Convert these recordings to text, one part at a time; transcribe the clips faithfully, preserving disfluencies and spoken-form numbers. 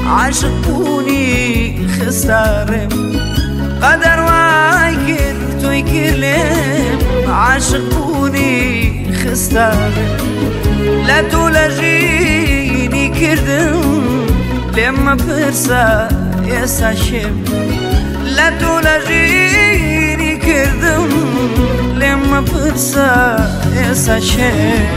عاشق بوونی خستارم قەدەر وای کرد تۆی کرد لێم عاشق بوونی خستارم لە تۆ لە ژینی کردم لێم مەپرسە ئێستا شێم لە تۆ لە ژینی کردم لێم مەپرسە ئێستا شێم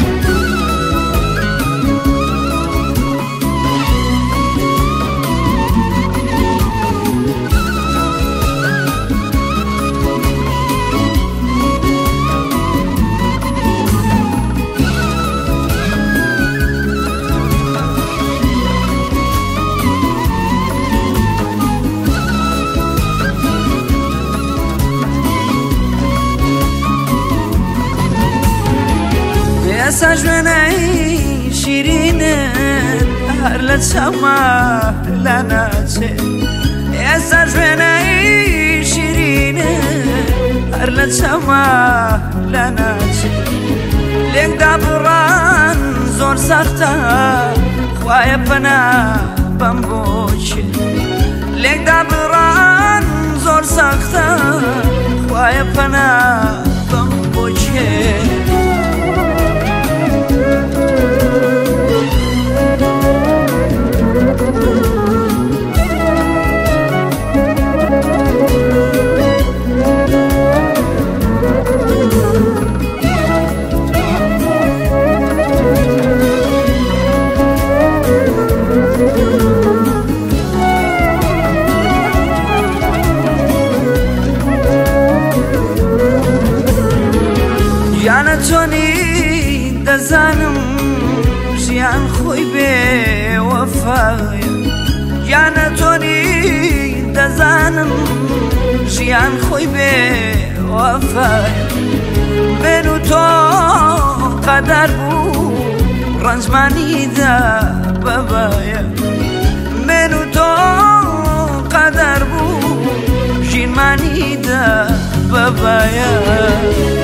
ئێستا ژوێنەی شیرینت هەر لە چاوما لە ناچێت ئێستا ژوێنەی شیرینت هەر لە چاوما لە ناچێت لێکدا بڕان زۆر سەختە خوایە پەنا بەم بۆچێت لێکدا بڕان زۆر سەختە خوایە پەنا بەم بۆچێت یانە چۆنی دەزانم ژیان خۆی بێوەفایە یانە چۆنی دەزانم ژیان خۆی بێوەفایە من و تۆ قەدەر بوو ڕەنجمانیدا بەبایە من و تۆ قەدەر بوو ژینمانیدا بەبایە